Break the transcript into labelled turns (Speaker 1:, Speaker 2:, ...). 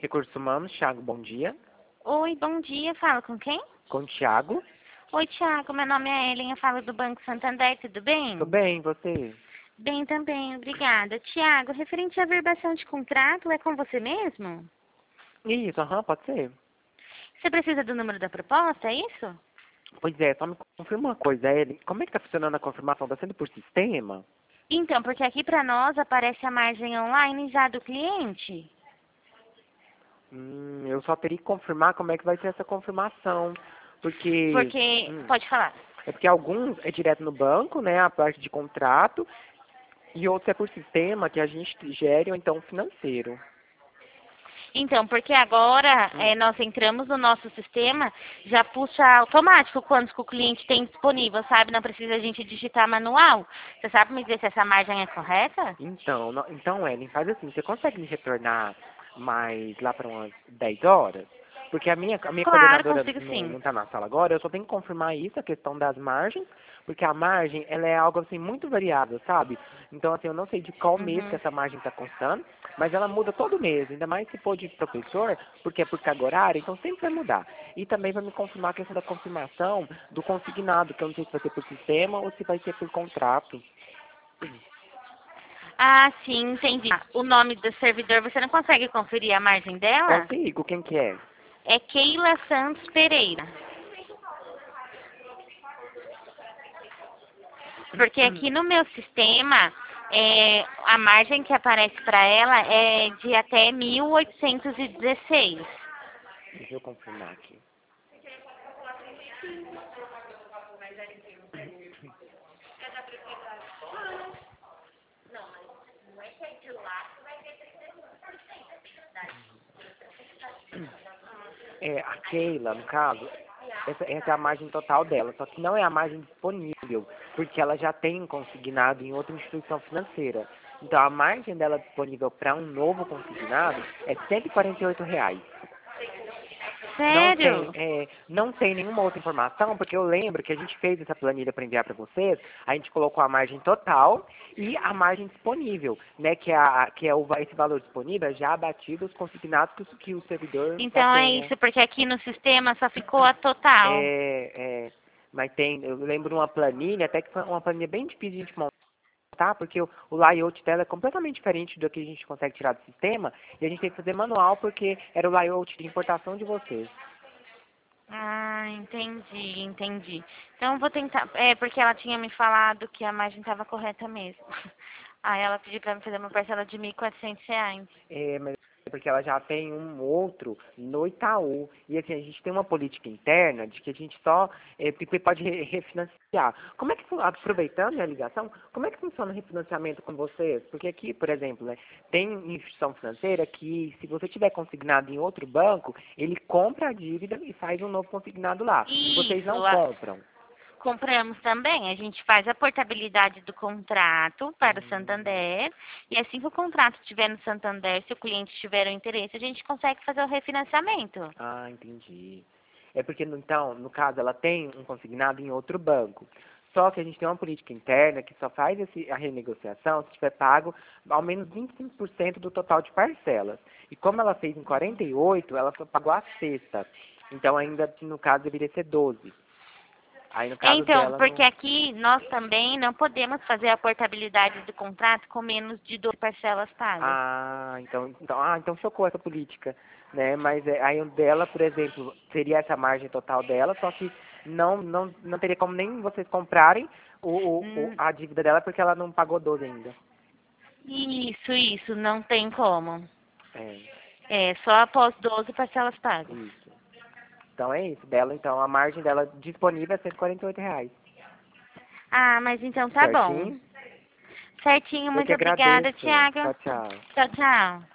Speaker 1: Recursos Humanos, Thiago, bom dia.
Speaker 2: Oi, bom dia. Fala com quem?
Speaker 1: Com o Thiago.
Speaker 2: Oi, Thiago. Meu nome é Ellen. Eu falo do Banco Santander. Tudo bem?
Speaker 1: Tudo bem, e você?
Speaker 2: Bem também, obrigada. Tiago, referente à verbação de contrato, é com você mesmo?
Speaker 1: Isso, pode ser.
Speaker 2: Você precisa do número da proposta, é isso?
Speaker 1: Pois é, só me confirma uma coisa, Ellen. Como é que tá funcionando a confirmação? Tá sendo por sistema?
Speaker 2: Então, porque aqui para nós aparece a margem online já do cliente.
Speaker 1: Eu só teria que confirmar como é que vai ser essa confirmação. Porque...
Speaker 2: Porque, pode falar.
Speaker 1: É porque alguns é direto no banco, né, a parte de contrato, e outros é por sistema que a gente gere, ou então financeiro.
Speaker 2: Então, porque agora nós entramos no nosso sistema, já puxa automático quantos que o cliente tem disponível, sabe? Não precisa a gente digitar manual. Você sabe me dizer se essa margem é correta?
Speaker 1: Então, então, Ellen, faz assim, você consegue me retornar mais lá para umas 10 horas? Porque a minha
Speaker 2: Claro,
Speaker 1: coordenadora
Speaker 2: consigo
Speaker 1: não
Speaker 2: sim.
Speaker 1: está na sala agora, eu só tenho que confirmar isso, a questão das margens, porque a margem, ela é algo assim muito variável, sabe? Então, assim, eu não sei de qual mês que
Speaker 2: Uhum.
Speaker 1: essa margem está constando, mas ela muda todo mês, ainda mais se for de professor, porque é por carga horária, então sempre vai mudar. E também vai me confirmar a questão da confirmação do consignado, que eu não sei se vai ser por sistema ou se vai ser por contrato.
Speaker 2: Ah, sim, entendi. O nome do servidor, você não consegue conferir a margem dela?
Speaker 1: Consigo, quem que é?
Speaker 2: É Keila Santos Pereira. Porque aqui no meu sistema, a margem que aparece para ela é de até 1816.
Speaker 1: Deixa eu confirmar aqui. É, a Keila, no caso, essa é a margem total dela, só que não é a margem disponível, porque ela já tem consignado em outra instituição financeira. Então, a margem dela disponível para um novo consignado é R$ 148.
Speaker 2: Sério?
Speaker 1: Não tem nenhuma outra informação, porque eu lembro que a gente fez essa planilha para enviar para vocês, a gente colocou a margem total e a margem disponível, né, esse valor disponível já abatido os consignados que o servidor já
Speaker 2: Então é
Speaker 1: tenha.
Speaker 2: isso, porque aqui no sistema só ficou a total.
Speaker 1: Mas eu lembro uma planilha, até que foi uma planilha bem difícil de a gente montar, porque o layout dela é completamente diferente do que a gente consegue tirar do sistema, e a gente tem que fazer manual, porque era o layout de importação de vocês.
Speaker 2: Ah, entendi, entendi. Então eu vou tentar, porque ela tinha me falado que a margem estava correta mesmo. Aí ela pediu para me fazer uma parcela de R$ 1.400.
Speaker 1: Mas é porque ela já tem um outro no Itaú. E assim, a gente tem uma política interna de que a gente só pode refinanciar. Como é que, aproveitando a ligação, como é que funciona o refinanciamento com vocês? Porque aqui, por exemplo, né, tem instituição financeira que, se você tiver consignado em outro banco, ele compra a dívida e faz um novo consignado lá. Vocês não
Speaker 2: Isso,
Speaker 1: compram.
Speaker 2: compramos também. A gente faz a portabilidade do contrato para o Santander. E assim que o contrato estiver no Santander, se o cliente tiver o interesse, a gente consegue fazer o refinanciamento.
Speaker 1: Ah, entendi. É porque, então, no caso, ela tem um consignado em outro banco. Só que a gente tem uma política interna que só faz a renegociação se tiver pago ao menos 25% do total de parcelas. E como ela fez em 48, ela só pagou a sexta. Então, ainda, no caso, deveria ser 12. Aí, no caso
Speaker 2: Então,
Speaker 1: dela,
Speaker 2: porque
Speaker 1: não...
Speaker 2: aqui nós também não podemos fazer a portabilidade do contrato com menos de 12 parcelas pagas.
Speaker 1: Então chocou essa política, né? Mas aí o dela, por exemplo, seria essa margem total dela, só que não teria como nem vocês comprarem
Speaker 2: Hum,
Speaker 1: a dívida dela porque ela não pagou 12 ainda.
Speaker 2: isso, não tem como.
Speaker 1: É,
Speaker 2: É só após 12 parcelas pagas.
Speaker 1: isso. Então é isso. Dela, então, a margem dela disponível é R$ 148.
Speaker 2: Ah, mas então tá bom.
Speaker 1: Certinho?
Speaker 2: Certinho,
Speaker 1: Eu
Speaker 2: muito
Speaker 1: que
Speaker 2: obrigada,
Speaker 1: agradeço.
Speaker 2: Tiago.
Speaker 1: Tchau, tchau.
Speaker 2: Tchau, tchau.